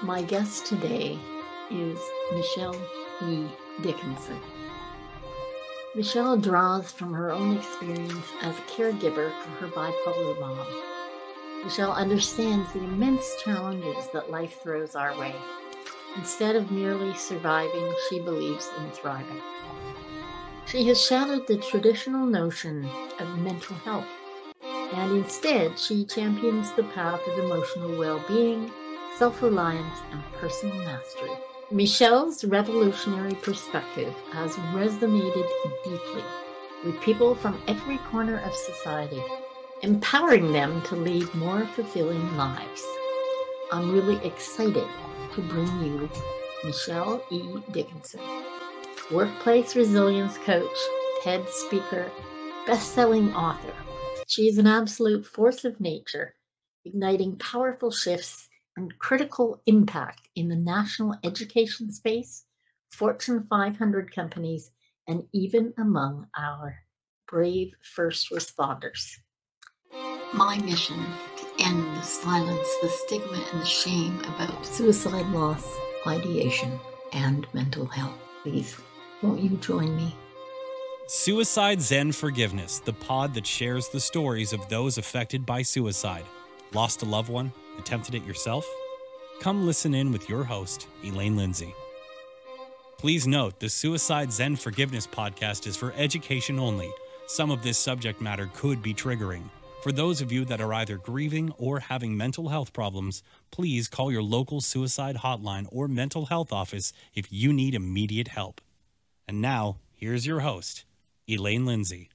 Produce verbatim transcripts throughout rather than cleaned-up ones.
My guest today is Michelle E. Dickinson. Michelle draws from her own experience as a caregiver for her bipolar mom. Michelle understands the immense challenges that life throws our way. Instead of merely surviving, she believes in thriving. She has shattered the traditional notion of mental health, and instead she champions the path of emotional well-being, self-reliance, and personal mastery. Michelle's revolutionary perspective has resonated deeply with people from every corner of society, empowering them to lead more fulfilling lives. I'm really excited to bring you Michelle E. Dickinson, workplace resilience coach, TED speaker, best-selling author. She is an absolute force of nature, igniting powerful shifts and critical impact in the national education space, Fortune five hundred companies, and even among our brave first responders. My mission: to end the silence, the stigma, and the shame about suicide loss, ideation, and mental health. Please, won't you join me? Suicide Zen Forgiveness, the pod that shares the stories of those affected by suicide. Lost a loved one? Attempted it yourself? Come listen in with your host, Elaine Lindsay. Please note, the Suicide Zen Forgiveness podcast is for education only. Some of this subject matter could be triggering. For those of you that are either grieving or having mental health problems, please call your local suicide hotline or mental health office if you need immediate help. And now, here's your host, Elaine Lindsay.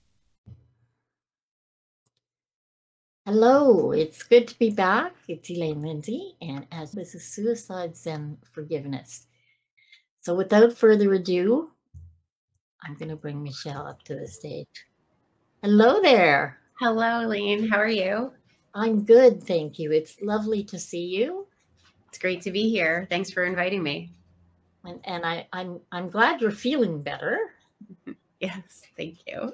Hello, it's good to be back. It's Elaine Lindsay, and as this is Suicide Zen Forgiveness. So without further ado, I'm going to bring Michelle up to the stage. Hello there. Hello, Elaine. How are you? I'm good, thank you. It's lovely to see you. It's great to be here. Thanks for inviting me. And, and I, I'm I'm glad you're feeling better. Yes, thank you.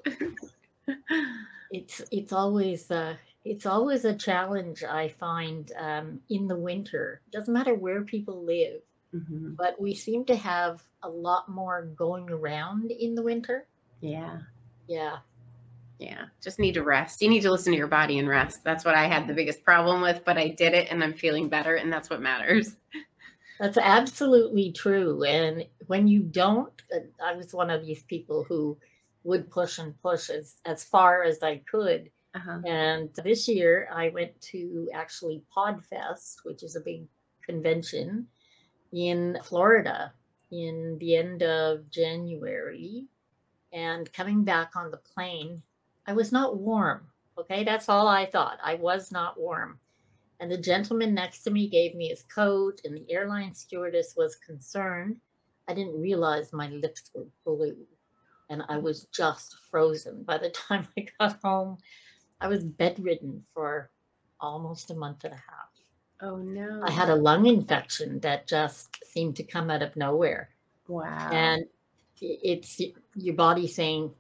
It's it's always uh, it's always a challenge, I find, um, in the winter. Doesn't matter where people live, Mm-hmm. but we seem to have a lot more going around in the winter. Yeah. Yeah. Yeah. Just need to rest. You need to listen to your body and rest. That's what I had the biggest problem with, but I did it and I'm feeling better, and that's what matters. That's absolutely true. And when you don't, uh, I was one of these people who would push and push as, as far as I could. Uh-huh. And this year I went to actually PodFest, which is a big convention in Florida in the end of January. And coming back on the plane, I was not warm. Okay, that's all I thought. I was not warm. And the gentleman next to me gave me his coat, and the airline stewardess was concerned. I didn't realize my lips were blue, and I was just frozen. By the time I got home, I was bedridden for almost a month and a half. Oh, no. I had a lung infection that just seemed to come out of nowhere. Wow. And it's your body saying,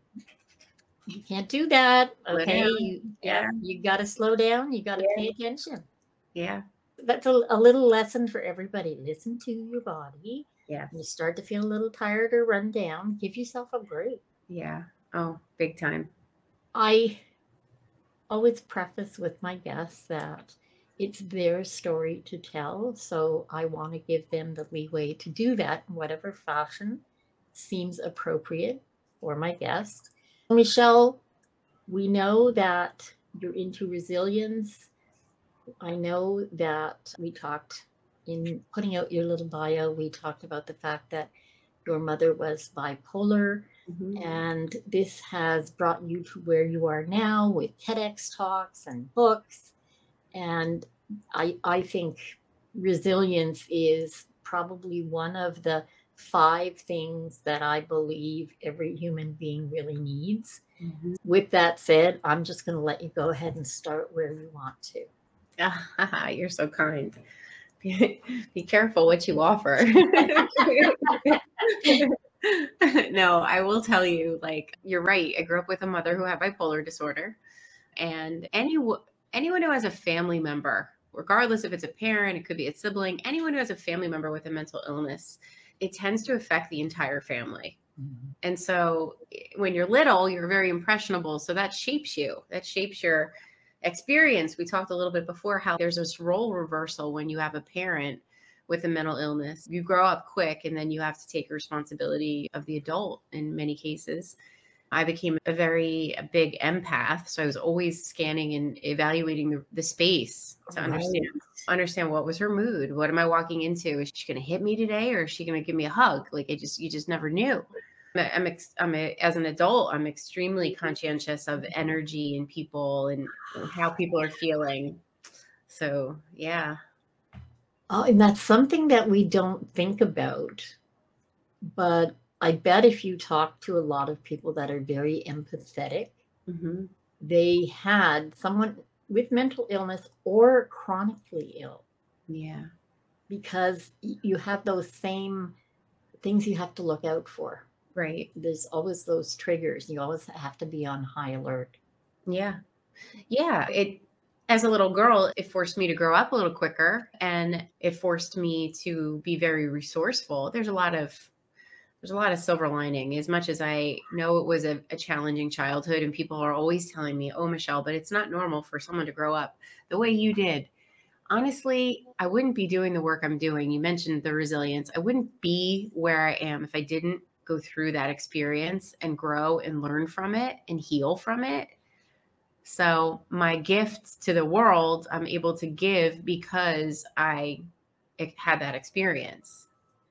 you can't do that. Slow Okay. down. You, Yeah. yeah, you got to slow down. You got to Yeah. pay attention. Yeah. That's a, a little lesson for everybody. Listen to your body. Yeah. When you start to feel a little tired or run down, give yourself a break. Yeah. Oh, big time. I always preface with my guests that it's their story to tell. So I want to give them the leeway to do that in whatever fashion seems appropriate for my guest. Michelle, we know that you're into resilience. I know that we talked in putting out your little bio, we talked about the fact that your mother was bipolar, Mm-hmm. and this has brought you to where you are now with TEDx talks and books. And I, I think resilience is probably one of the five things that I believe every human being really needs. Mm-hmm. With that said, I'm just going to let you go ahead and start where you want to. Ah, you're so kind. Be, be careful what you offer. No, I will tell you, like, you're right. I grew up with a mother who had bipolar disorder, and any anyone who has a family member regardless if it's a parent, it could be a sibling, anyone who has a family member with a mental illness, it tends to affect the entire family. Mm-hmm. And so when you're little, you're very impressionable. So that shapes you, that shapes your experience. We talked a little bit before how there's this role reversal when you have a parent with a mental illness. You grow up quick and then you have to take responsibility of the adult in many cases. I became a very a big empath. So I was always scanning and evaluating the, the space to understand, right. understand what was her mood. What am I walking into? Is she going to hit me today or is she going to give me a hug? Like I just, you just never knew. I'm, ex- I'm a, as an adult, I'm extremely conscientious of energy and people and, and how people are feeling. So, yeah. Oh, and that's something that we don't think about, but I bet if you talk to a lot of people that are very empathetic, mm-hmm. they had someone with mental illness or chronically ill. Yeah. Because you have those same things you have to look out for. Right. There's always those triggers. You always have to be on high alert. Yeah. Yeah. It, as a little girl, it forced me to grow up a little quicker and it forced me to be very resourceful. There's a lot of There's a lot of silver lining. As much as I know it was a, a challenging childhood and people are always telling me, oh, Michelle, but it's not normal for someone to grow up the way you did. Honestly, I wouldn't be doing the work I'm doing. You mentioned the resilience. I wouldn't be where I am if I didn't go through that experience and grow and learn from it and heal from it. So my gift to the world, I'm able to give because I had that experience.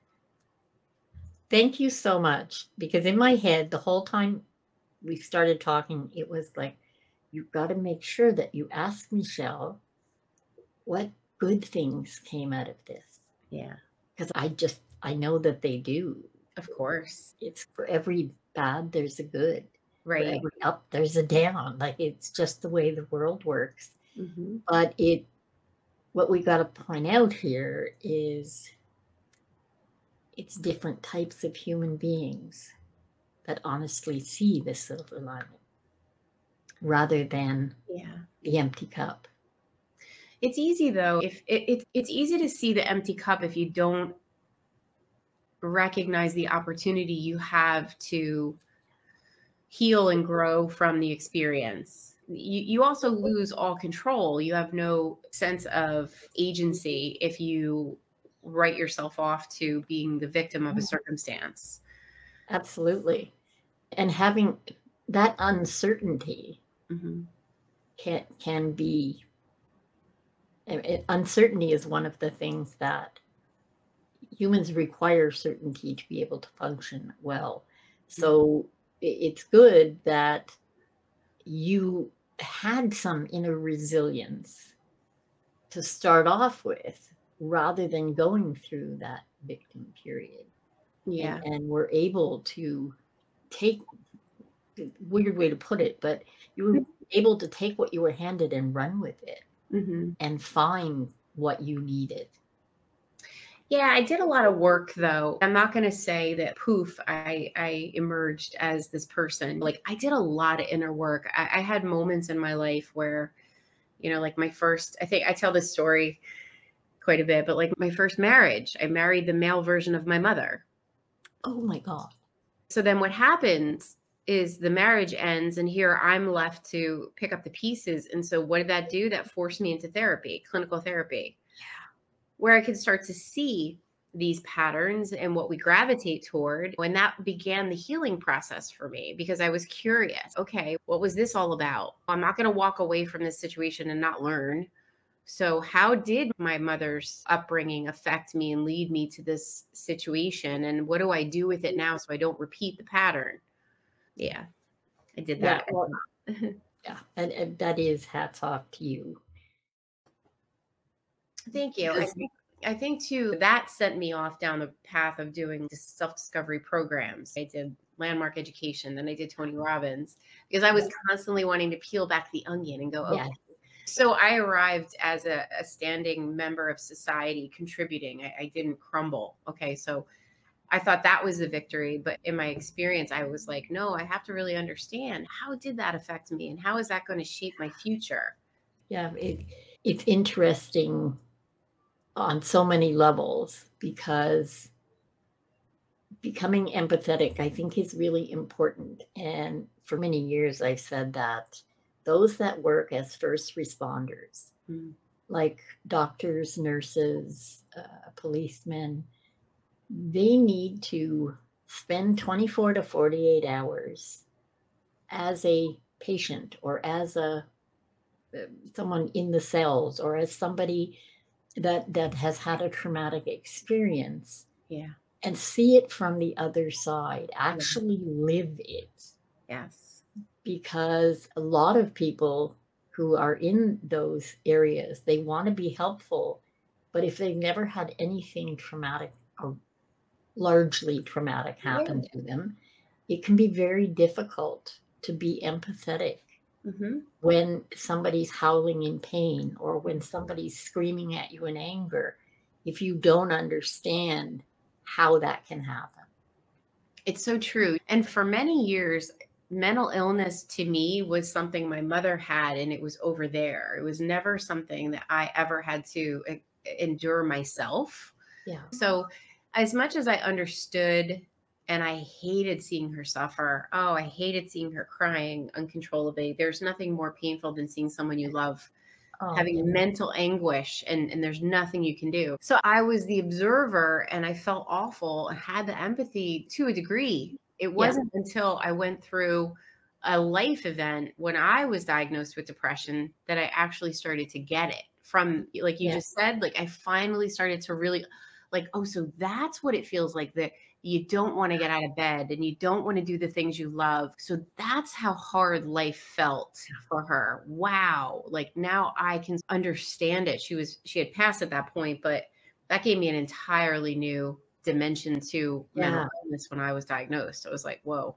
Thank you so much. Because in my head, the whole time we started talking, it was like, you've got to make sure that you ask Michelle what good things came out of this. Yeah. Because I just, I know that they do. Of course. It's for every bad, there's a good. Right. For every up, there's a down. Like it's just the way the world works. Mm-hmm. But it, what we got to point out here is it's different types of human beings that honestly see the silver lining rather than yeah. the empty cup. It's easy though. If it, it, it's easy to see the empty cup if you don't recognize the opportunity you have to heal and grow from the experience. You, you also lose all control. You have no sense of agency if you write yourself off to being the victim of a circumstance. Absolutely. And having that uncertainty mm-hmm. can, can be, it, uncertainty is one of the things that humans require certainty to be able to function well. So it's good that you had some inner resilience to start off with rather than going through that victim period. Yeah. And, and we're able to take, weird way to put it, but you were able to take what you were handed and run with it mm-hmm. and find what you needed. Yeah, I did a lot of work though. I'm not going to say that poof, I, I emerged as this person. Like I did a lot of inner work. I, I had moments in my life where, you know, like my first, I think I tell this story quite a bit, but like my first marriage, I married the male version of my mother. Oh my God. So then what happens is the marriage ends and here I'm left to pick up the pieces. And so what did that do? That forced me into therapy, clinical therapy. Where I could start to see these patterns and what we gravitate toward. When that began the healing process for me, because I was curious, okay, what was this all about? I'm not going to walk away from this situation and not learn. So how did my mother's upbringing affect me and lead me to this situation? And what do I do with it now so I don't repeat the pattern? Yeah, I did that. Yeah, well, yeah. And, and that is hats off to you. Thank you. I think, I think too, that sent me off down the path of doing self-discovery programs. I did Landmark Education, then I did Tony Robbins, because I was constantly wanting to peel back the onion and go, okay. Yeah. So I arrived as a, a standing member of society, contributing. I, I didn't crumble. Okay, so I thought that was the victory. But in my experience, I was like, no, I have to really understand, how did that affect me? And how is that going to shape my future? Yeah, it, it's interesting on so many levels because becoming empathetic, I think, is really important. And for many years, I've said that those that work as first responders, Mm. like doctors, nurses, uh, policemen, they need to spend twenty-four to forty-eight hours as a patient or as a uh, someone in the cells or as somebody that that has had a traumatic experience Yeah. and see it from the other side, Yeah. actually live it. Yes. Because a lot of people who are in those areas, they want to be helpful, but if they've never had anything traumatic or largely traumatic happen to them, it can be very difficult to be empathetic Mm-hmm. when somebody's howling in pain or when somebody's screaming at you in anger, if you don't understand how that can happen. It's so true. And for many years, mental illness to me was something my mother had, and it was over there. It was never something that I ever had to e- endure myself. Yeah. So, as much as I understood and I hated seeing her suffer, oh, I hated seeing her crying uncontrollably. There's nothing more painful than seeing someone you love Oh, having yeah. mental anguish, and, and there's nothing you can do. So I was the observer and I felt awful and had the empathy to a degree. It wasn't until I went through a life event when I was diagnosed with depression that I actually started to get it from, like you Yeah. just said, like I finally started to really like, oh, so that's what it feels like, that you don't want to get out of bed and you don't want to do the things you love. So that's how hard life felt for her. Wow. Like now I can understand it. She was, she had passed at that point, but that gave me an entirely new dimension to mental Yeah. illness when I was diagnosed. I was like, whoa.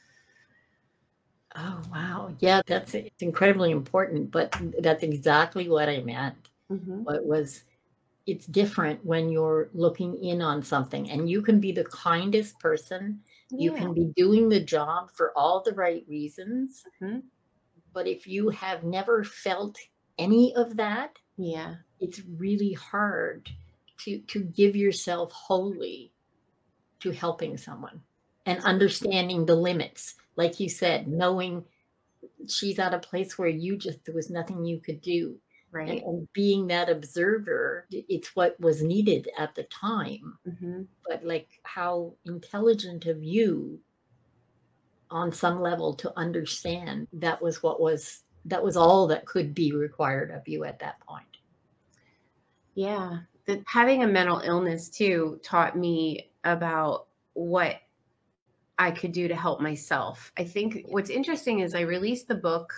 Oh, wow. Yeah, that's it's incredibly important, but that's exactly what I meant. Mm-hmm. What was it's different when you're looking in on something and you can be the kindest person. You Yeah. can be doing the job for all the right reasons. Mm-hmm. But if you have never felt any of that, Yeah. it's really hard to to give yourself wholly to helping someone and understanding the limits. Like you said, knowing she's at a place where you just there was nothing you could do. And, Right. and being that observer, it's what was needed at the time. Mm-hmm. But like how intelligent of you on some level to understand that was what was that was all that could be required of you at that point. Yeah. The, having a mental illness too taught me about what I could do to help myself. I think what's interesting is I released the book.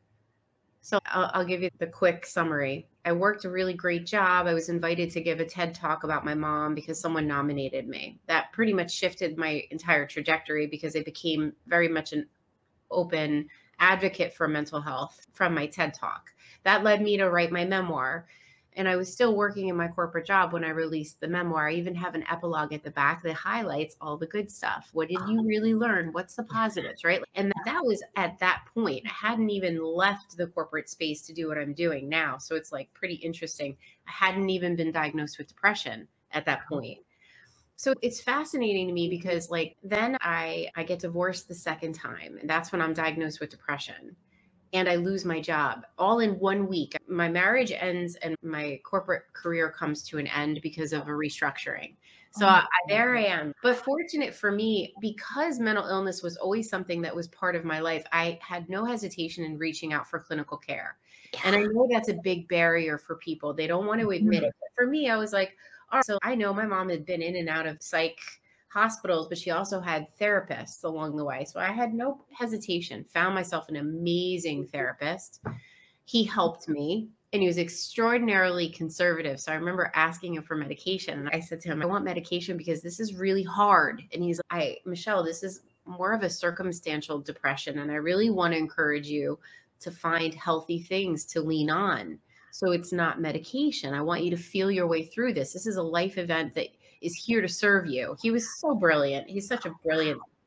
So I'll, I'll give you the quick summary. I worked a really great job. I was invited to give a TED talk about my mom because someone nominated me. That pretty much shifted my entire trajectory because I became very much an open advocate for mental health from my TED talk. That led me to write my memoir. And I was still working in my corporate job when I released the memoir. I even have an epilogue at the back that highlights all the good stuff. What did you really learn? What's the positives, right? And that was at that point. I hadn't even left the corporate space to do what I'm doing now. So it's like pretty interesting. I hadn't even been diagnosed with depression at that point. So it's fascinating to me because like then I I get divorced the second time, and that's when I'm diagnosed with depression. And I lose my job all in one week. My marriage ends and my corporate career comes to an end because of a restructuring. So Oh, I, there I am. But fortunate for me, because mental illness was always something that was part of my life, I had no hesitation in reaching out for clinical care. And I know that's a big barrier for people. They don't want to admit it. But for me, I was like, all right, so I know my mom had been in and out of psych hospitals, but she also had therapists along the way. So I had no hesitation, found myself an amazing therapist. He helped me and he was extraordinarily conservative. So I remember asking him for medication. And I said to him, I want medication because this is really hard. And he's like, I, Michelle, this is more of a circumstantial depression. And I really want to encourage you to find healthy things to lean on. So it's not medication. I want you to feel your way through this. This is a life event that is here to serve you. He was so brilliant. He's such a brilliant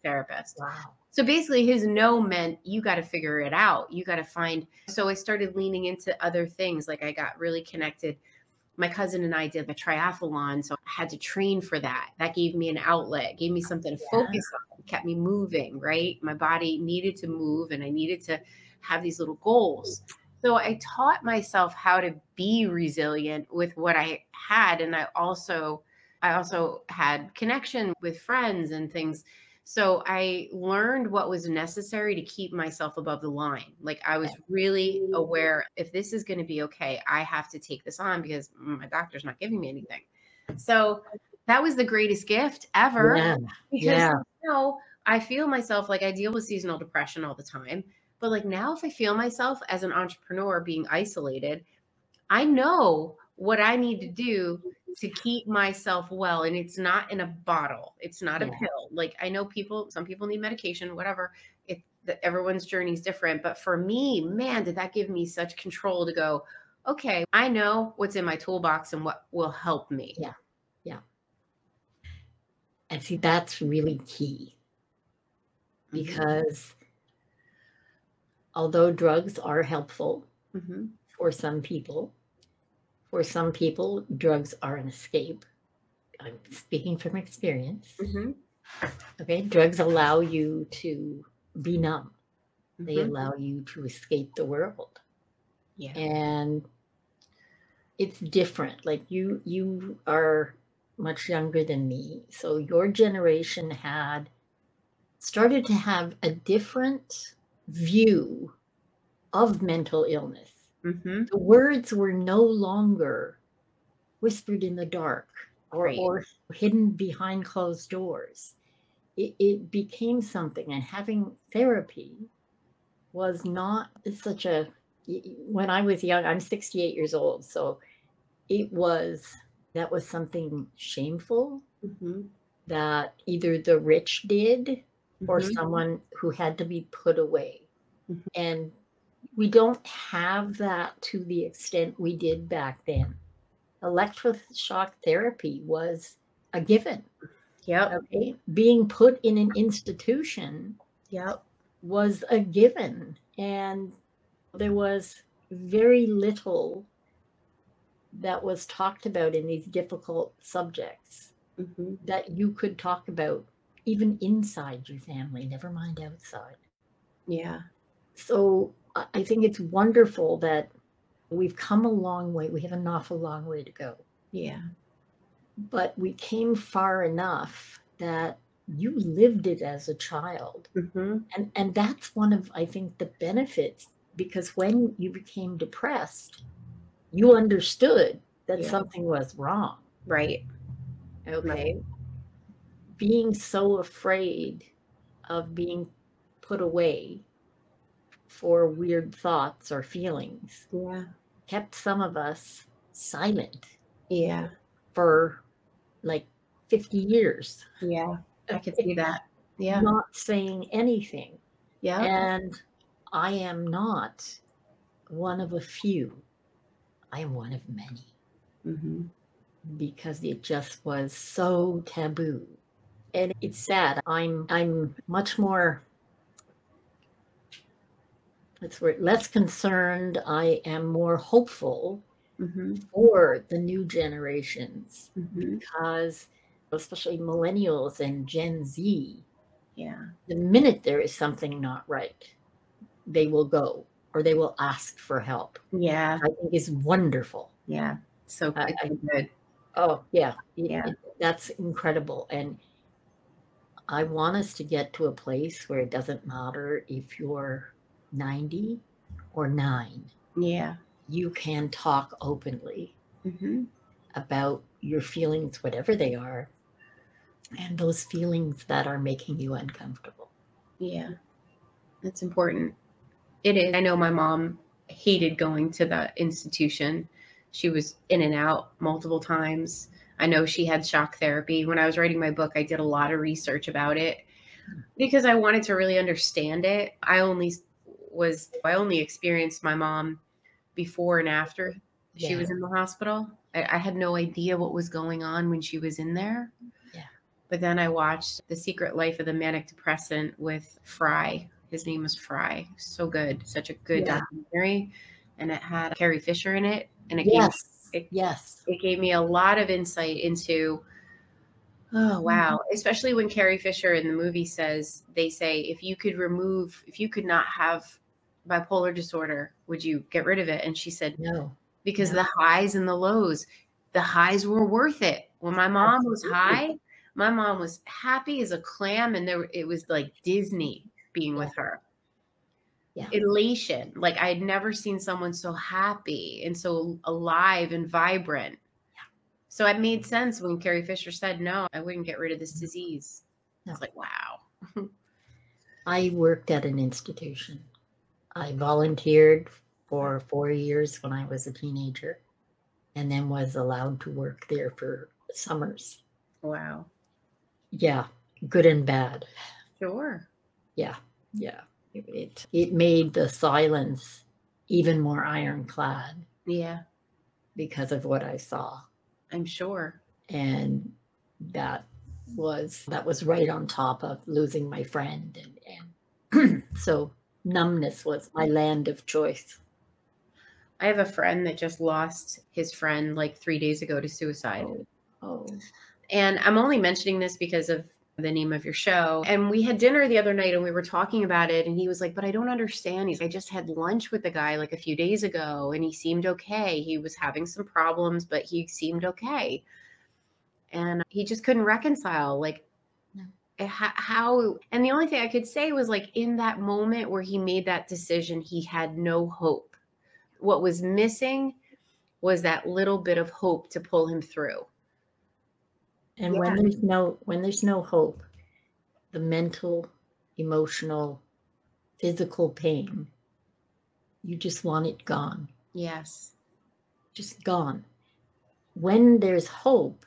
therapist. Wow. So basically his no meant you got to figure it out. You got to find. So I started leaning into other things. Like I got really connected. My cousin and I did a triathlon. So I had to train for that. That gave me an outlet, gave me something to Yeah. focus on, kept me moving, right? My body needed to move and I needed to have these little goals. So I taught myself how to be resilient with what I had. And I also, I also had connection with friends and things. So I learned what was necessary to keep myself above the line. Like I was really aware, if this is going to be okay, I have to take this on because my doctor's not giving me anything. So that was the greatest gift ever. Yeah. Because Yeah. now I feel myself, like I deal with seasonal depression all the time. But like now if I feel myself as an entrepreneur being isolated, I know what I need to do to keep myself well. And it's not in a bottle. It's not Yeah. a pill. Like I know people, some people need medication, whatever. It, the, everyone's journey is different. But for me, man, did that give me such control to go, okay, I know what's in my toolbox and what will help me. Yeah. Yeah. And see, that's really key. Because mm-hmm. although drugs are helpful mm-hmm. for some people, for some people, drugs are an escape. I'm speaking from experience. Mm-hmm. Okay, drugs allow you to be numb. Mm-hmm. They allow you to escape the world. Yeah. And it's different. Like you, you are much younger than me. So your generation had started to have a different view of mental illness. Mm-hmm. The words were no longer whispered in the dark or, right. or hidden behind closed doors. It, it became something, and having therapy was not such a, when I was young, I'm sixty-eight years old. So it was, that was something shameful mm-hmm. that either the rich did mm-hmm. or someone who had to be put away. Mm-hmm. And we don't have that to the extent we did back then. Electroshock therapy was a given. Yep. Okay. Being put in an institution yep. was a given. And there was very little that was talked about in these difficult subjects mm-hmm. that you could talk about even inside your family, never mind outside. Yeah. So I think it's wonderful that we've come a long way. We have an awful long way to go. Yeah. But we came far enough that you lived it as a child. Mm-hmm. And, and that's one of, I think, the benefits, because when you became depressed, you understood that yeah. something was wrong. Right. Okay. Right. Being so afraid of being put away for weird thoughts or feelings yeah. kept some of us silent. Yeah. For like fifty years. Yeah. I could see that. Yeah. Not saying anything. Yeah. And I am not one of a few. I am one of many. Mm-hmm. Because it just was so taboo. And it's sad. I'm I'm much more, let's word, less concerned. I am more hopeful mm-hmm. for the new generations mm-hmm. because especially millennials and Gen Z, yeah, the minute there is something not right, they will go or they will ask for help. Yeah. I think is wonderful. Yeah. So uh, good. Oh, yeah. Yeah. It, that's incredible. And I want us to get to a place where it doesn't matter if you're ninety or nine. Yeah. You can talk openly mm-hmm. about your feelings, whatever they are, and those feelings that are making you uncomfortable. Yeah. That's important. It is. I know my mom hated going to the institution. She was in and out multiple times. I know she had shock therapy. When I was writing my book, I did a lot of research about it because I wanted to really understand it. I only was, I only experienced my mom before and after yeah. she was in the hospital. I, I had no idea what was going on when she was in there. Yeah. But then I watched The Secret Life of the Manic Depressant with Fry. His name was Fry. So good. Such a good Yeah. documentary. And it had Carrie Fisher in it. And it Yes. gave, it, yes. it gave me a lot of insight into, oh, wow. Mm-hmm. Especially when Carrie Fisher in the movie says, they say, if you could remove, if you could not have bipolar disorder, would you get rid of it? And she said, No. because no. the highs and the lows, the highs were worth it. When my mom Absolutely. was high, my mom was happy as a clam, and there it was like Disney being Yeah. with her. Yeah. Elation. Like I had never seen someone so happy and so alive and vibrant. Yeah. So it made sense when Carrie Fisher said, no, I wouldn't get rid of this disease. No. I was like, wow. I worked at an institution. I volunteered for four years when I was a teenager, and then was allowed to work there for summers. Wow. Yeah, good and bad. Sure. Yeah, yeah. It, it, it made the silence even more ironclad. Yeah. Because of what I saw. I'm sure. And that was that was right on top of losing my friend. And, and so numbness was my land of choice. I have a friend that just lost his friend like three days ago to suicide. Oh. oh. And I'm only mentioning this because of the name of your show. And we had dinner the other night and we were talking about it. And he was like, but I don't understand. He's, I just had lunch with the guy like a few days ago and he seemed okay. He was having some problems, but he seemed okay. And he just couldn't reconcile like no. how, and the only thing I could say was like in that moment where he made that decision, he had no hope. What was missing was that little bit of hope to pull him through. And yeah. when there's no when there's no hope, the mental, emotional, physical pain, you just want it gone. Yes. Just gone. When there's hope,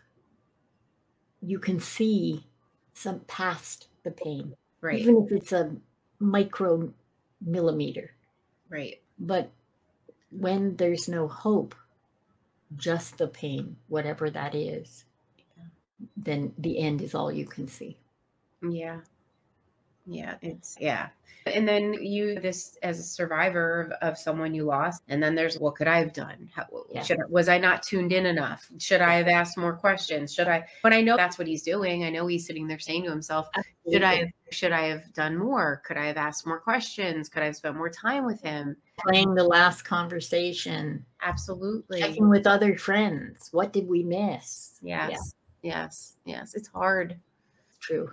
you can see some past the pain. Right. Even if it's a micro millimeter. Right. But when there's no hope, just the pain, whatever that is, then the end is all you can see. Yeah. Yeah. It's, yeah. And then you, this as a survivor of, of someone you lost, and then there's, what could I have done? How, Yeah. should, was I not tuned in enough? Should I have asked more questions? Should I, but I know that's what he's doing. I know he's sitting there saying to himself, Absolutely. should I, have, should I have done more? Could I have asked more questions? Could I have spent more time with him? Playing the last conversation. Absolutely. Checking with other friends. What did we miss? Yes. Yeah. Yes. Yes. It's hard. True.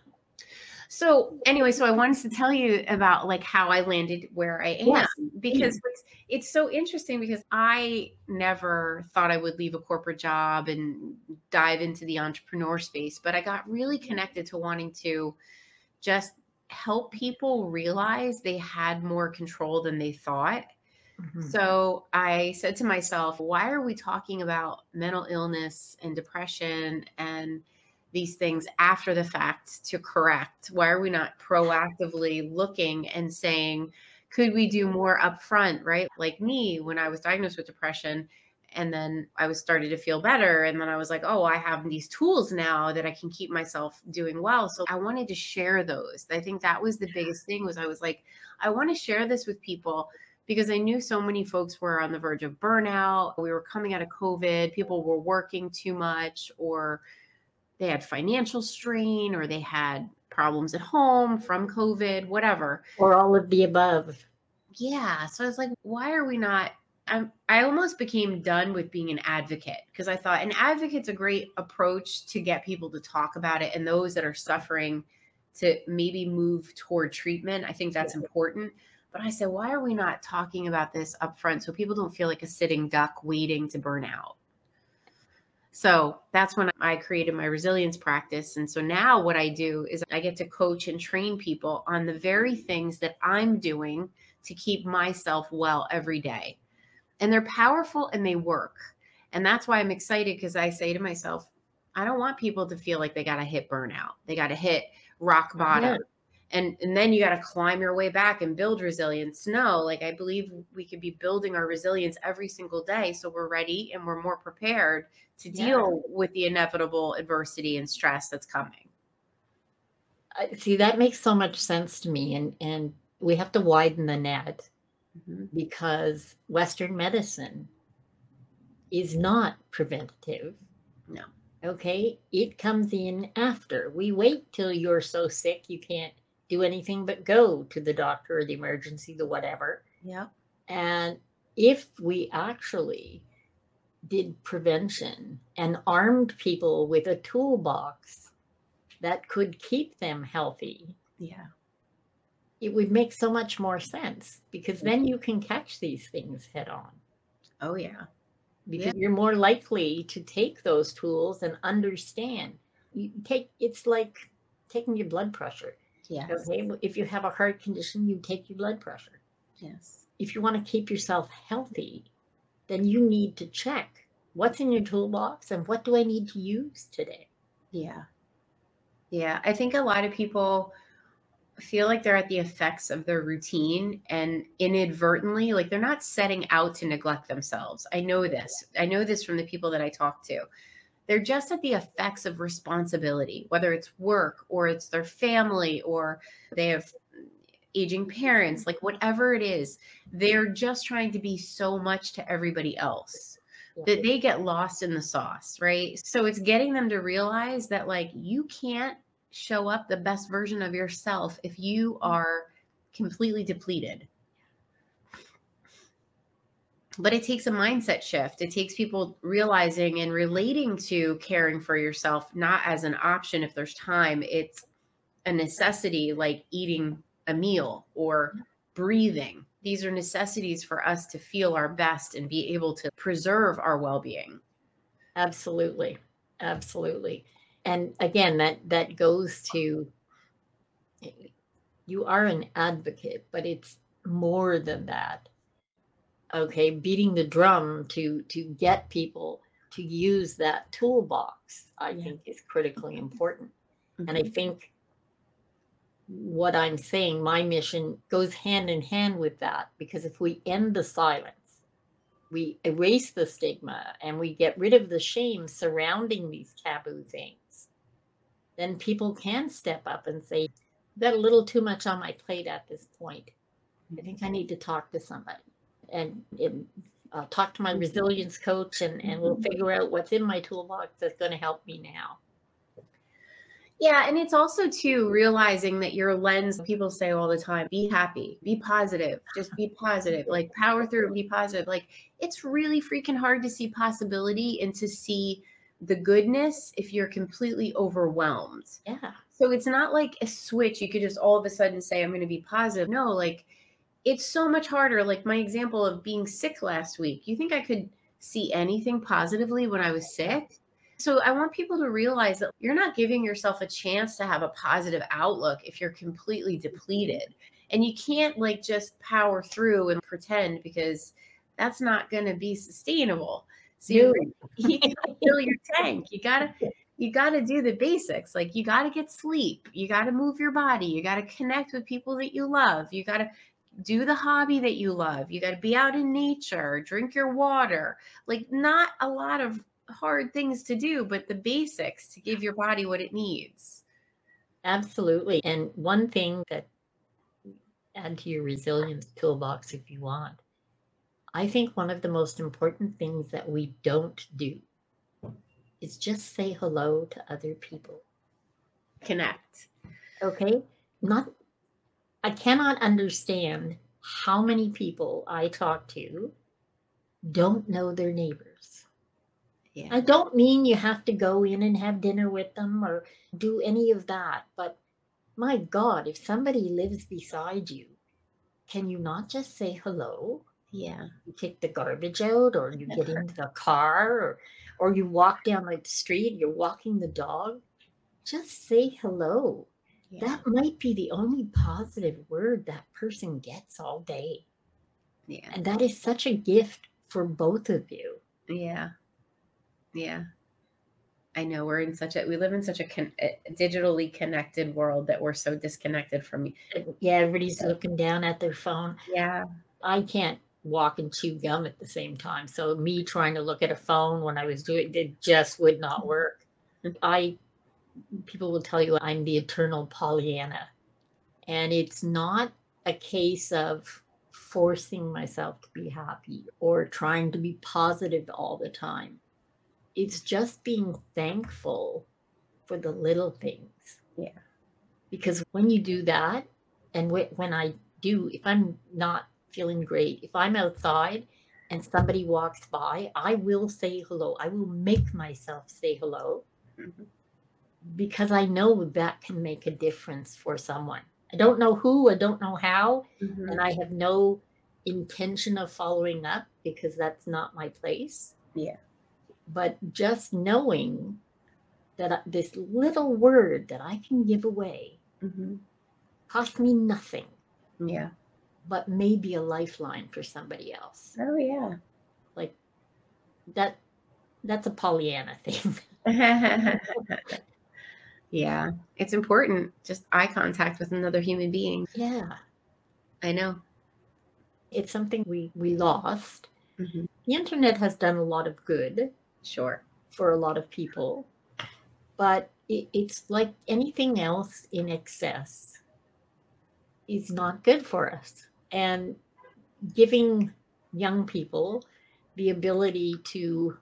So anyway, so I wanted to tell you about like how I landed where I am, yes. because mm-hmm. it's, it's so interesting because I never thought I would leave a corporate job and dive into the entrepreneur space, but I got really connected to wanting to just help people realize they had more control than they thought. Mm-hmm. So I said to myself, why are we talking about mental illness and depression and these things after the fact to correct? Why are we not proactively looking and saying, could we do more upfront, right? Like me, when I was diagnosed with depression and then I was started to feel better. And then I was like, oh, I have these tools now that I can keep myself doing well. So I wanted to share those. I think that was the biggest thing was I was like, I want to share this with people because I knew so many folks were on the verge of burnout. We were coming out of COVID. People were working too much, or they had financial strain, or they had problems at home from COVID, whatever. Or all of the above. Yeah. So I was like, why are we not? I'm, I almost became done with being an advocate because I thought an advocate's a great approach to get people to talk about it and those that are suffering to maybe move toward treatment. I think that's important. But I said, why are we not talking about this up front so people don't feel like a sitting duck waiting to burn out? So that's when I created my resilience practice. And so now what I do is I get to coach and train people on the very things that I'm doing to keep myself well every day. And they're powerful and they work. And that's why I'm excited because I say to myself, I don't want people to feel like they got to hit burnout. They got to hit rock bottom. Yeah. And, and then you got to climb your way back and build resilience. No, like I believe we could be building our resilience every single day. So we're ready and we're more prepared to Yeah. deal with the inevitable adversity and stress that's coming. I- See, that makes so much sense to me. And, and we have to widen the net Mm-hmm. because Western medicine is not preventative. No. Okay. It comes in after. We wait till you're so sick you can't do anything but go to the doctor or the emergency, the whatever. Yeah. And if we actually did prevention and armed people with a toolbox that could keep them healthy, Yeah. it would make so much more sense because then you can catch these things head on. Oh, yeah. Because yeah. you're more likely to take those tools and understand. You take it's like taking your blood pressure. Yes. Okay. If you have a heart condition, you take your blood pressure. Yes. If you want to keep yourself healthy, then you need to check what's in your toolbox and what do I need to use today. Yeah. Yeah. I think a lot of people feel like they're at the effects of their routine and inadvertently, like they're not setting out to neglect themselves. I know this. I know this from the people that I talk to. They're just at the effects of responsibility, whether it's work or it's their family or they have aging parents, like whatever it is, they're just trying to be so much to everybody else that they get lost in the sauce, right? So it's getting them to realize that like you can't show up the best version of yourself if you are completely depleted. But it takes a mindset shift. It takes people realizing and relating to caring for yourself, not as an option if there's time. It's a necessity like eating a meal or breathing. These are necessities for us to feel our best and be able to preserve our well-being. Absolutely. Absolutely. And again, that, that goes to, you are an advocate, but it's more than that. Okay. Beating the drum to, to get people to use that toolbox, I yeah. think is critically important. Mm-hmm. And I think what I'm saying, my mission goes hand in hand with that, because if we end the silence, we erase the stigma and we get rid of the shame surrounding these taboo things, then people can step up and say, I've got a little too much on my plate at this point. I think I need to talk to somebody and, and uh, talk to my resilience coach and, and we'll figure out what's in my toolbox that's going to help me now. Yeah. And it's also too realizing that your lens, people say all the time, be happy, be positive, just be positive, like power through and be positive. Like it's really freaking hard to see possibility and to see the goodness if you're completely overwhelmed. Yeah. So it's not like a switch. You could just all of a sudden say, I'm going to be positive. No, like it's so much harder. Like my example of being sick last week. You think I could see anything positively when I was sick? So I want people to realize that you're not giving yourself a chance to have a positive outlook if you're completely depleted. And you can't like just power through and pretend, because that's not going to be sustainable. So you, you gotta fill your tank. You gotta you gotta do the basics. Like you gotta get sleep. You gotta move your body. You gotta connect with people that you love. You gotta do the hobby that you love. You gotta be out in nature, drink your water. Like not a lot of hard things to do, but the basics to give your body what it needs. Absolutely. And one thing that add to your resilience toolbox if you want, I think one of the most important things that we don't do is just say hello to other people. Connect. Okay? Not I cannot understand how many people I talk to don't know their neighbors. Yeah. I don't mean you have to go in and have dinner with them or do any of that, but my God, if somebody lives beside you, can you not just say hello? Yeah. You take the garbage out, or you get into the car, or, or you walk down the street, you're walking the dog. Just say hello. Yeah. That might be the only positive word that person gets all day. Yeah. And that is such a gift for both of you. Yeah. Yeah. I know we're in such a, we live in such a, con, a digitally connected world that we're so disconnected from. Yeah, everybody's looking down at their phone. Yeah. I can't walk and chew gum at the same time. So me trying to look at a phone when I was doing it just would not work. I, people will tell you I'm the eternal Pollyanna. And it's not a case of forcing myself to be happy or trying to be positive all the time. It's just being thankful for the little things. Yeah. Because when you do that, and when I do, if I'm not feeling great, if I'm outside and somebody walks by, I will say hello. I will make myself say hello mm-hmm. because I know that can make a difference for someone. I don't know who, I don't know how, mm-hmm. and I have no intention of following up because that's not my place. Yeah. But just knowing that this little word that I can give away mm-hmm. costs me nothing. Yeah. But maybe a lifeline for somebody else. Oh, yeah. Like that, that's a Pollyanna thing. Yeah. It's important. Just eye contact with another human being. Yeah. I know. It's something we, we lost. Mm-hmm. The internet has done a lot of good. Sure. For a lot of people. But it, it's like anything else in excess is not good for us. And giving young people the ability to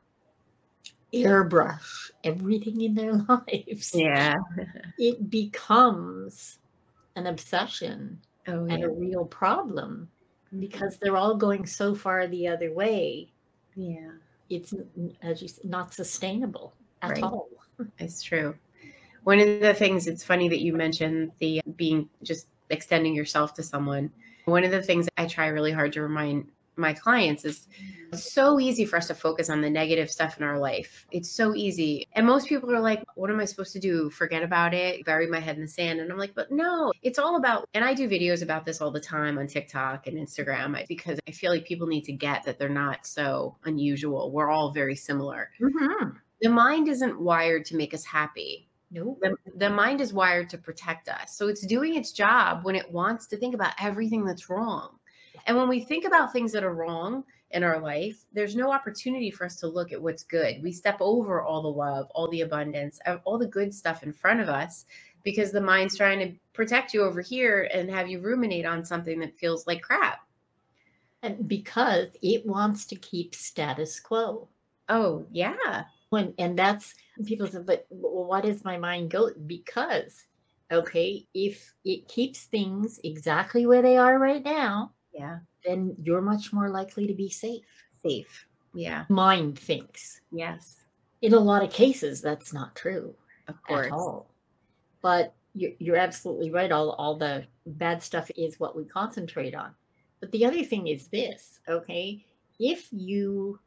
airbrush everything in their lives. Yeah. It becomes an obsession oh, and yeah. a real problem because they're all going so far the other way. Yeah. It's, as you said, not sustainable at right. all. It's true. One of the things, it's funny that you mentioned the being just extending yourself to someone. One of the things I try really hard to remind my clients is it's so easy for us to focus on the negative stuff in our life. It's so easy. And most people are like, what am I supposed to do? Forget about it, bury my head in the sand. And I'm like, but no, it's all about, and I do videos about this all the time on TikTok and Instagram because I feel like people need to get that they're not so unusual. We're all very similar. Mm-hmm. The mind isn't wired to make us happy. No, the, the mind is wired to protect us. So it's doing its job when it wants to think about everything that's wrong. And when we think about things that are wrong in our life, there's no opportunity for us to look at what's good. We step over all the love, all the abundance, all the good stuff in front of us because the mind's trying to protect you over here and have you ruminate on something that feels like crap. And because it wants to keep status quo. Oh, yeah. When, and that's, people say, but well, why does my mind go? Because, okay, if it keeps things exactly where they are right now, yeah, then you're much more likely to be safe. Safe. Yeah. Mind thinks. Yes. In a lot of cases, that's not true. Of course. At all. But you're, you're absolutely right. All, all the bad stuff is what we concentrate on. But the other thing is this, okay? If you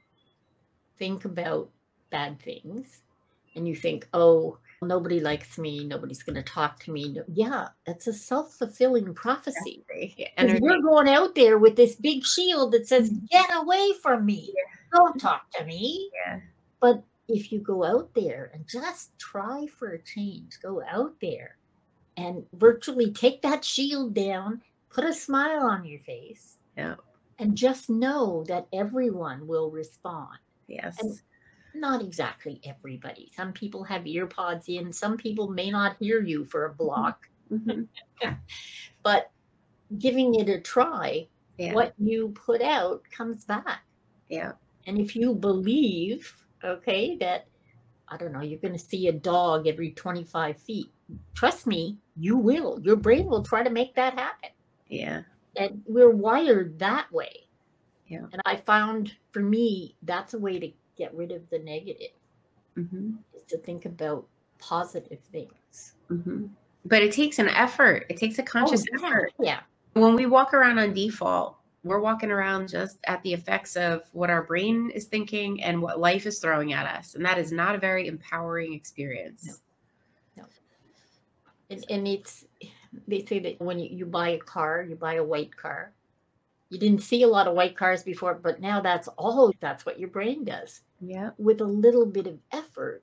think about bad things and you think, oh, nobody likes me, nobody's going to talk to me. No, yeah, that's a self-fulfilling prophecy. And we're going out there with this big shield that says, get away from me. Yeah. Don't talk to me. Yeah. But if you go out there and just try for a change, go out there and virtually take that shield down, put a smile on your face. Yeah. And just know that everyone will respond. Yes. And not exactly everybody. Some people have ear pods in. Some people may not hear you for a block. Mm-hmm. Yeah. But giving it a try, yeah. what you put out comes back. Yeah. And if you believe, okay, that, I don't know, you're going to see a dog every twenty-five feet, trust me, you will. Your brain will try to make that happen. Yeah. And we're wired that way. Yeah. And I found, for me, that's a way to get rid of the negative, mm-hmm. is to think about positive things. Mm-hmm. But it takes an effort. It takes a conscious oh, yeah. effort. Yeah. When we walk around on default, we're walking around just at the effects of what our brain is thinking and what life is throwing at us. And that is not a very empowering experience. No. No. And, and it's, they say that when you, you buy a car, you buy a white car. You didn't see a lot of white cars before, but now that's all, that's what your brain does. Yeah. With a little bit of effort,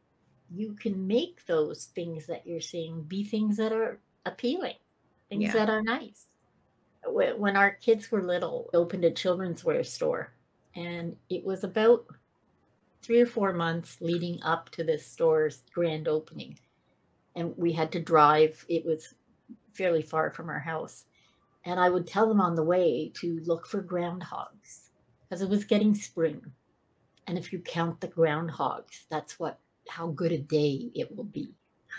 you can make those things that you're seeing be things that are appealing, things Yeah. that are nice. Wh- When our kids were little, we opened a children's wear store, and it was about three or four months leading up to this store's grand opening. And we had to drive, it was fairly far from our house. And I would tell them on the way to look for groundhogs because it was getting spring. And if you count the groundhogs, that's what how good a day it will be.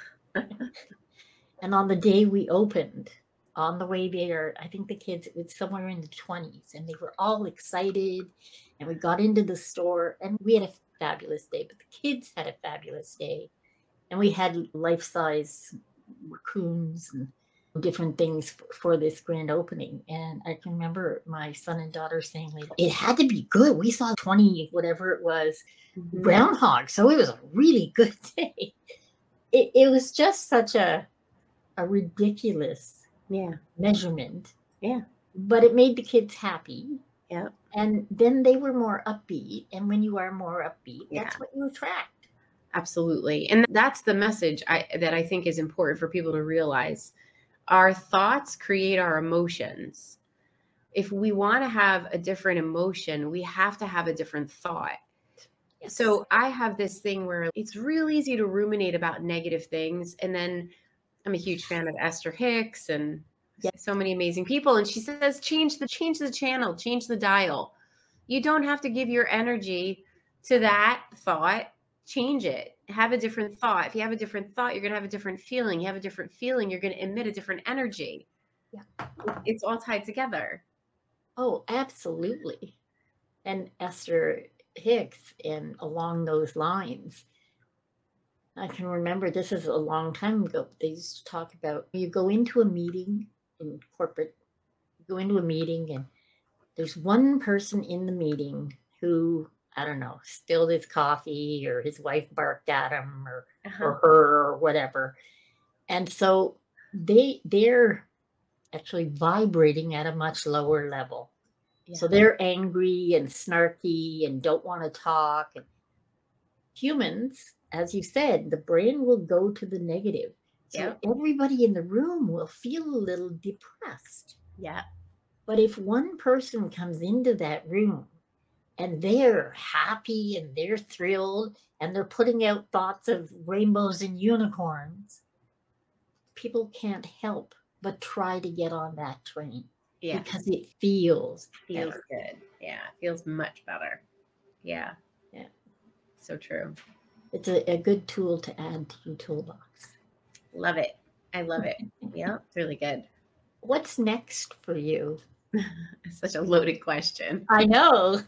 And on the day we opened, on the way there, I think the kids, it was somewhere in the twenties, and they were all excited. And we got into the store, and we had a fabulous day, but the kids had a fabulous day. And we had life size raccoons and different things f- for this grand opening. And I can remember my son and daughter saying, like, it had to be good. We saw twenty, whatever it was, Mhm. groundhogs. So it was a really good day. It, it was just such a, a ridiculous Yeah. measurement. Yeah. But it made the kids happy. Yeah. And then they were more upbeat. And when you are more upbeat, Yeah. that's what you attract. Absolutely. And that's the message I, that I think is important for people to realize. Our thoughts create our emotions. If we want to have a different emotion, we have to have a different thought. Yes. So I have this thing where it's real easy to ruminate about negative things. And then I'm a huge fan of Esther Hicks and Yep. so many amazing people. And she says, change the change the channel, change the dial. You don't have to give your energy to that thought. Change it. Have a different thought. If you have a different thought, you're going to have a different feeling. You have a different feeling, you're going to emit a different energy. Yeah. It's all tied together. Oh, absolutely. And Esther Hicks, and along those lines, I can remember, this is a long time ago, they used to talk about, you go into a meeting in corporate, you go into a meeting, and there's one person in the meeting who, I don't know, spilled his coffee, or his wife barked at him, or, Uh-huh. or her, or whatever. And so they they're actually vibrating at a much lower level. Yeah. So they're angry and snarky and don't want to talk. And humans, as you said, the brain will go to the negative. So Yep. everybody in the room will feel a little depressed. Yeah. But if one person comes into that room and they're happy and they're thrilled and they're putting out thoughts of rainbows and unicorns, people can't help but try to get on that train. Yeah. Because it feels Feels better. good. Yeah. It feels much better. Yeah. Yeah. So true. It's a, a good tool to add to your toolbox. Love it. I love it. Yeah. It's really good. What's next for you? It's such a loaded question. I know.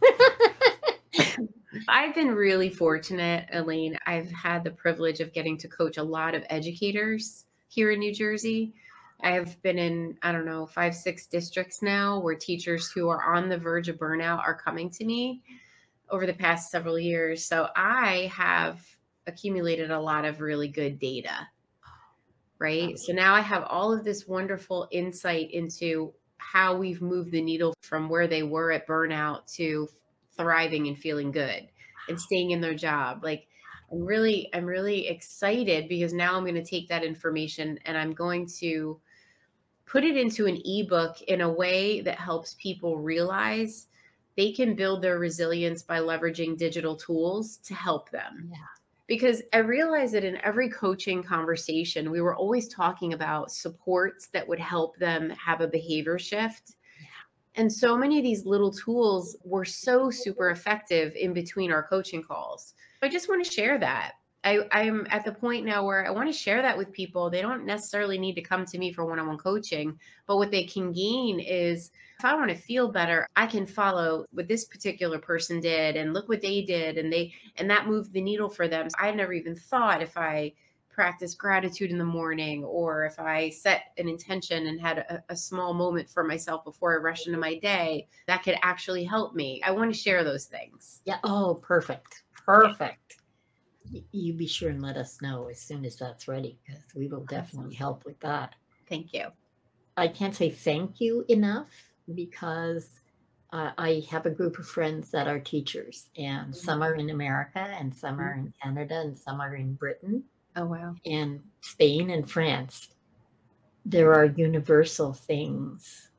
I've been really fortunate, Elaine. I've had the privilege of getting to coach a lot of educators here in New Jersey. I have been in, I don't know, five, six districts now where teachers who are on the verge of burnout are coming to me over the past several years. So I have accumulated a lot of really good data, right? So now I have all of this wonderful insight into how we've moved the needle from where they were at burnout to thriving and feeling good and staying in their job. Like I'm really, I'm really excited because now I'm going to take that information and I'm going to put it into an ebook in a way that helps people realize they can build their resilience by leveraging digital tools to help them. Yeah. Because I realized that in every coaching conversation, we were always talking about supports that would help them have a behavior shift. Yeah. And so many of these little tools were so super effective in between our coaching calls. I just want to share that. I, I'm at the point now where I want to share that with people. They don't necessarily need to come to me for one-on-one coaching, but what they can gain is if I want to feel better, I can follow what this particular person did and look what they did. And they, and that moved the needle for them. I never even thought if I practice gratitude in the morning, or if I set an intention and had a, a small moment for myself before I rush into my day, that could actually help me. I want to share those things. Yeah. Oh, perfect. Perfect. You be sure and let us know as soon as that's ready, because we will definitely help with that. Thank you. I can't say thank you enough, because Uh, I have a group of friends that are teachers, and some are in America, and some are in Canada, and some are in Britain, Oh, wow. and Spain and France. There are universal things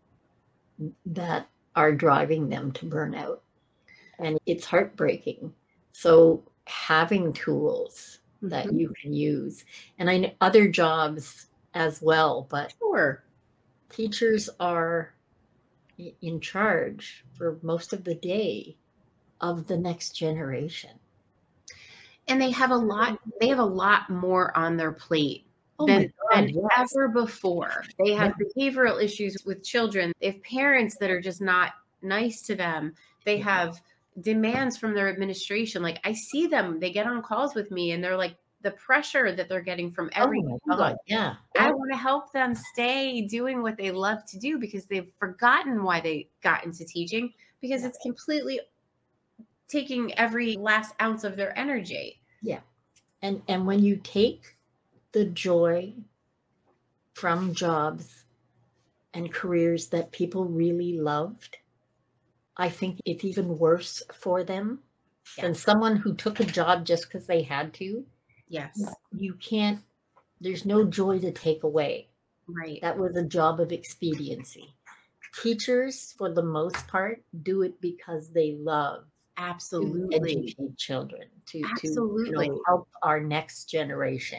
that are driving them to burnout, and it's heartbreaking. So having tools that Mhm. you can use, and I know other jobs as well, but Sure. teachers are i- in charge for most of the day of the next generation. And they have a lot they have a lot more on their plate Oh my than God, than yes. ever before. They have Yeah. behavioral issues with children. They have parents that are just not nice to them. They Yeah. have demands from their administration. Like, I see them, they get on calls with me and they're like, the pressure that they're getting from Oh every my God, angle. yeah. I Oh, want to help them stay doing what they love to do because they've forgotten why they got into teaching, because Yeah. it's completely taking every last ounce of their energy. yeah. And and when you take the joy from jobs and careers that people really loved, I think it's even worse for them than Yes. someone who took a job just because they had to. Yes. You can't, there's no joy to take away. Right. That was a job of expediency. Teachers, for the most part, do it because they love to Absolutely. educate children, to to you Absolutely. know help our next generation.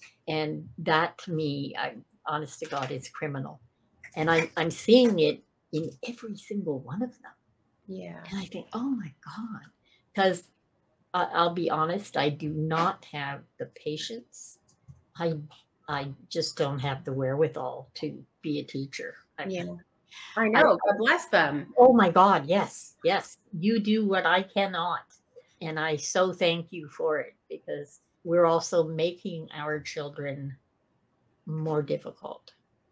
And that to me, I honest to God, is criminal. And I'm I'm seeing it in every single one of them. Yeah. And I think, oh my God. Because I'll be honest, I do not have the patience. I I just don't have the wherewithal to be a teacher. I, Yeah. I I, know. God bless them. oh my God, yes, yes. You do what I cannot. And I so thank you for it, because we're also making our children more difficult,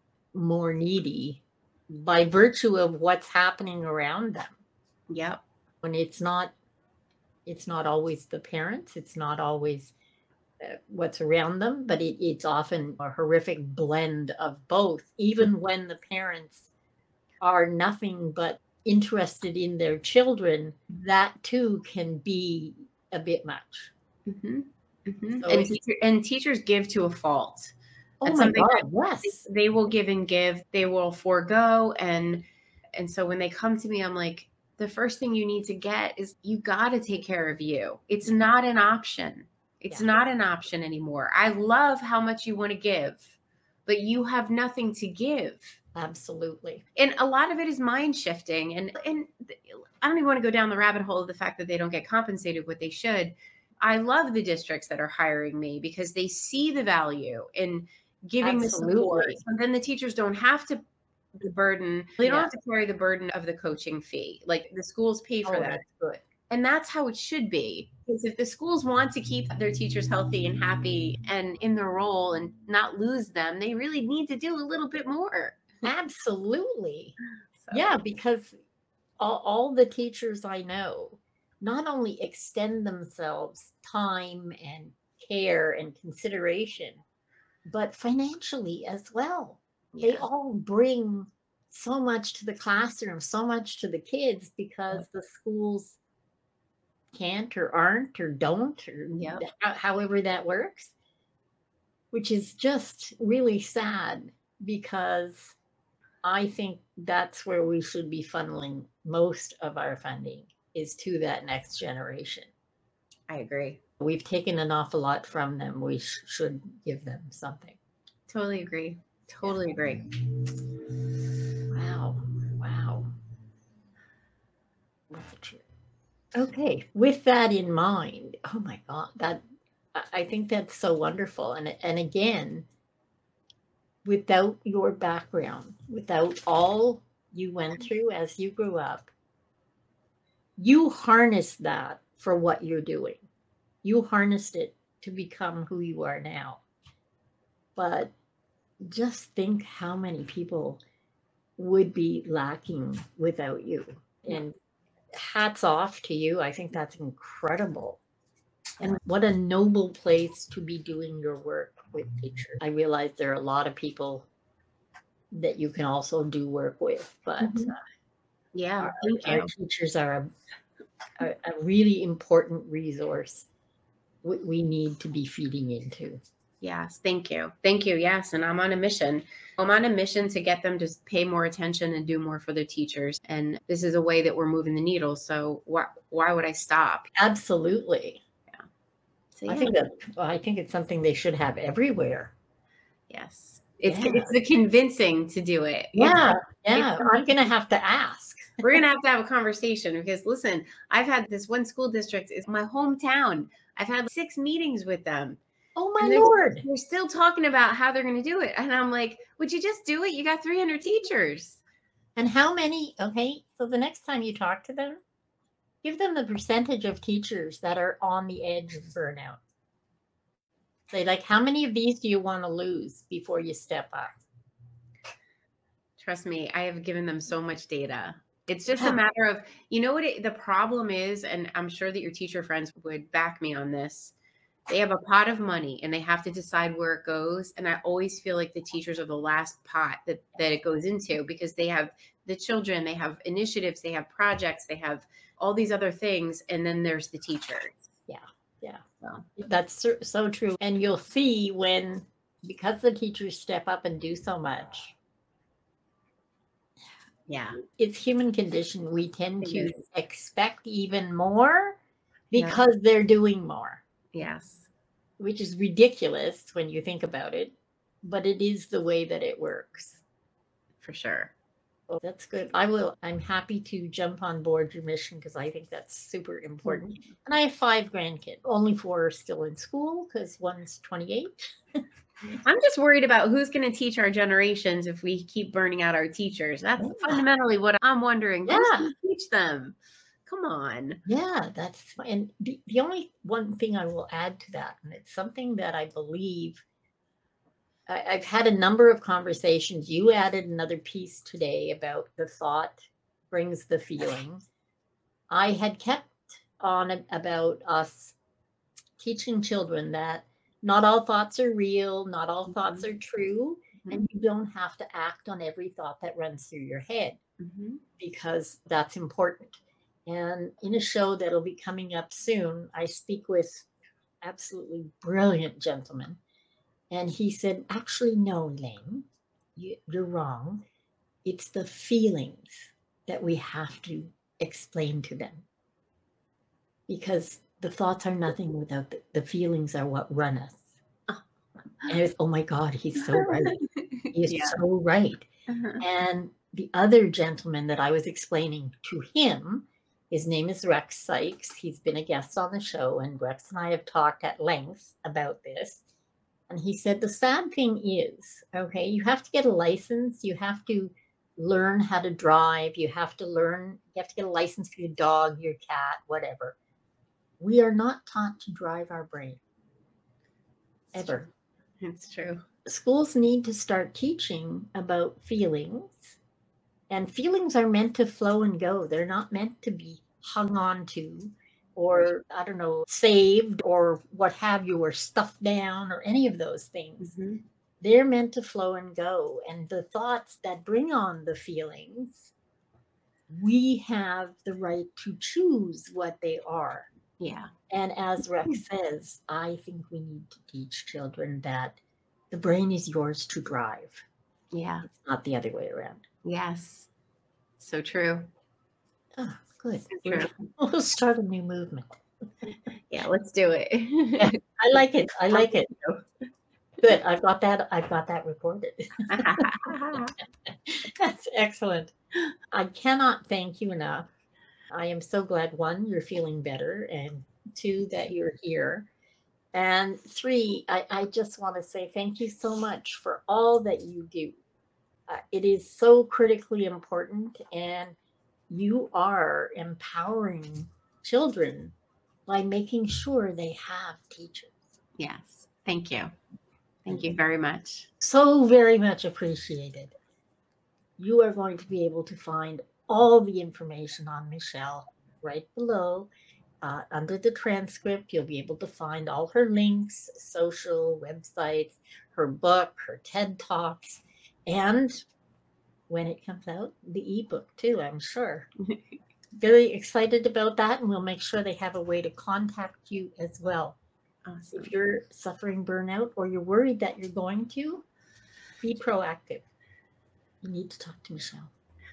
more needy by virtue of what's happening around them. Yep. When it's not it's not always the parents, it's not always uh, what's around them, but it, it's often a horrific blend of both, even when the parents are nothing but interested in their children. That too can be a bit much. hmm hmm So And it's, teacher and teachers give to a fault. oh That's my something God, that yes. they will give and give. They will forego. And and so when they come to me, I'm like, the first thing you need to get is you got to take care of you. It's not an option. It's Yeah. not an option anymore. I love how much you want to give, but you have nothing to give. Absolutely. And a lot of it is mind shifting, and and I don't even want to go down the rabbit hole of the fact that they don't get compensated what they should. I love the districts that are hiring me because they see the value in giving the support. Absolutely. So then the teachers don't have to the burden. They don't Yeah. have to carry the burden of the coaching fee. Like, the schools pay for Oh, that. that's good. And that's how it should be. Because if the schools want to keep their teachers healthy and happy and in their role and not lose them, they really need to do a little bit more. Absolutely. So, Yeah, because all, all the teachers I know not only extend themselves time and care and consideration, but financially as well. They yeah. all bring so much to the classroom, so much to the kids, because the schools can't or aren't or don't, or Yep. ho- however that works, which is just really sad, because I think that's where we should be funneling most of our funding, is to that next generation. I agree. We've taken an awful lot from them. We sh- should give them something. Totally agree. Totally agree. Wow. Wow. That's a cheer. Okay. With that in mind, oh my God, that I I think that's so wonderful. And and again, without your background, without all you went through as you grew up, you harnessed that for what you're doing. You harnessed it to become who you are now. But just think how many people would be lacking without you. And hats off to you. I think that's incredible. And what a noble place to be doing your work with teachers. I realize there are a lot of people that you can also do work with, but Mhm. uh, Yeah, Our, thank our you. teachers are a, a, a really important resource we, we need to be feeding into. Yes, thank you. Thank you. Yes, and I'm on a mission. I'm on a mission to get them to pay more attention and do more for their teachers. And this is a way that we're moving the needle. So why why would I stop? Absolutely. Yeah. So, yeah. I think that I think it's something they should have everywhere. Yes. It's Yeah. it's the convincing to do it. Yeah, It's, yeah. it's, I'm gonna have to ask. we're gonna have to have a conversation because listen, I've had this one school district is my hometown. I've had six meetings with them. Oh my And they're, Lord. they're still talking about how they're going to do it. And I'm like, would you just do it? You got three hundred teachers. And how many? Okay, so the next time you talk to them, give them the percentage of teachers that are on the edge of burnout. Say, like, how many of these do you want to lose before you step up? Trust me, I have given them so much data. It's just yeah. a matter of, you know what it, the problem is, and I'm sure that your teacher friends would back me on this. They have a pot of money and they have to decide where it goes. And I always feel like the teachers are the last pot that, that it goes into because they have the children, they have initiatives, they have projects, they have all these other things. And then there's the teachers. Yeah. Yeah. So. That's so, so true. And you'll see when, because the teachers step up and do so much. Yeah. It's human condition. We tend to expect even more because yeah. they're doing more. Yes. Which is ridiculous when you think about it, but it is the way that it works. For sure. Well, that's good. I will, I'm happy to jump on board your mission because I think that's super important. Mm-hmm. And I have five grandkids. Only four are still in school because one's twenty-eight. I'm just worried about who's going to teach our generations if we keep burning out our teachers. That's yeah. fundamentally what I'm wondering. Yeah. Who's going to teach them? Come on. Yeah, that's, and the, the only one thing I will add to that, and it's something that I believe, I, I've had a number of conversations. You added another piece today about the thought brings the feeling. I had kept on about us teaching children that not all thoughts are real, not all mm-hmm. thoughts are true, mm-hmm. and you don't have to act on every thought that runs through your head mm-hmm. because that's important. And in a show that'll be coming up soon, I speak with absolutely brilliant gentleman. And he said, actually, no, Elaine, you, you're wrong. It's the feelings that we have to explain to them. Because the thoughts are nothing without the, the feelings are what run us. And it was, oh my God, he's so right. He's yeah. so right. Uh-huh. And the other gentleman that I was explaining to him, his name is Rex Sykes. He's been a guest on the show, and Rex and I have talked at length about this. And he said, the sad thing is, okay, you have to get a license. You have to learn how to drive. You have to learn, you have to get a license for your dog, your cat, whatever. We are not taught to drive our brain. Ever. It's true. Schools need to start teaching about feelings. And feelings are meant to flow and go. They're not meant to be hung on to or, I don't know, saved or what have you, or stuffed down or any of those things. Mm-hmm. They're meant to flow and go. And the thoughts that bring on the feelings, we have the right to choose what they are. Yeah. And as Rex says, I think we need to teach children that the brain is yours to drive. Yeah. It's not the other way around. Yes. So true. Oh, good. So true. We'll start a new movement. Yeah, let's do it. Yeah, I like it. I like it. Good. I've got that. I've got that recorded. That's excellent. I cannot thank you enough. I am so glad, one, you're feeling better, and two, that you're here. And three, I, I just want to say thank you so much for all that you do. Uh, it is so critically important, and you are empowering children by making sure they have teachers. Yes. Thank you. Thank you very much. So very much appreciated. You are going to be able to find all the information on Michelle right below. Uh, under the transcript, you'll be able to find all her links, social, websites, her book, her TED Talks, and when it comes out, the ebook too, I'm sure. Very excited about that, and we'll make sure they have a way to contact you as well. Awesome. If you're suffering burnout or you're worried that you're going to, be proactive. You need to talk to Michelle.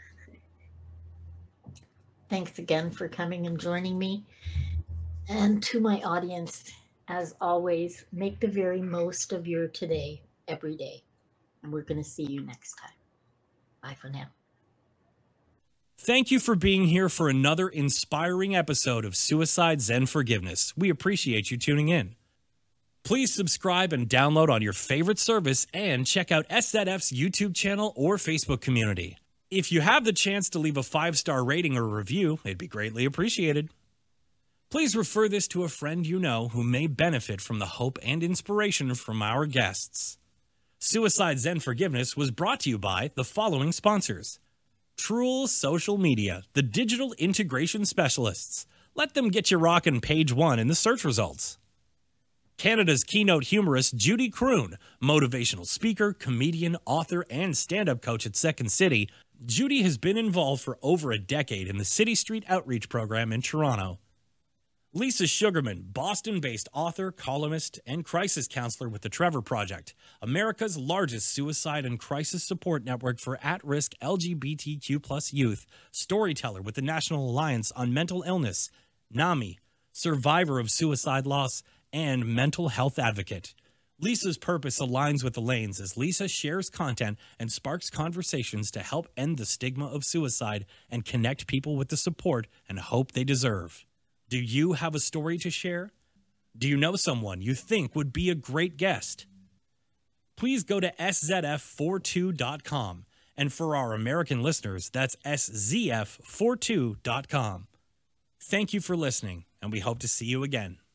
Thanks again for coming and joining me. And to my audience, as always, make the very most of your today, every day. And we're going to see you next time. Bye for now. Thank you for being here for another inspiring episode of Suicide Zen Forgiveness. We appreciate you tuning in. Please subscribe and download on your favorite service and check out S Z F's YouTube channel or Facebook community. If you have the chance to leave a five-star rating or review, it'd be greatly appreciated. Please refer this to a friend you know who may benefit from the hope and inspiration from our guests. Suicide Zen Forgiveness was brought to you by the following sponsors. Truel Social Media, the digital integration specialists. Let them get you rocking page one in the search results. Canada's keynote humorist Judy Croon, motivational speaker, comedian, author, and stand-up coach at Second City, Judy has been involved for over a decade in the City Street Outreach Program in Toronto. Lisa Sugarman, Boston-based author, columnist, and crisis counselor with the Trevor Project, America's largest suicide and crisis support network for at-risk L G B T Q plus youth, storyteller with the National Alliance on Mental Illness, NAMI, survivor of suicide loss, and mental health advocate. Lisa's purpose aligns with Elaine's as Lisa shares content and sparks conversations to help end the stigma of suicide and connect people with the support and hope they deserve. Do you have a story to share? Do you know someone you think would be a great guest? Please go to S Z F forty-two dot com, and for our American listeners, that's S Z F forty-two dot com. Thank you for listening, and we hope to see you again.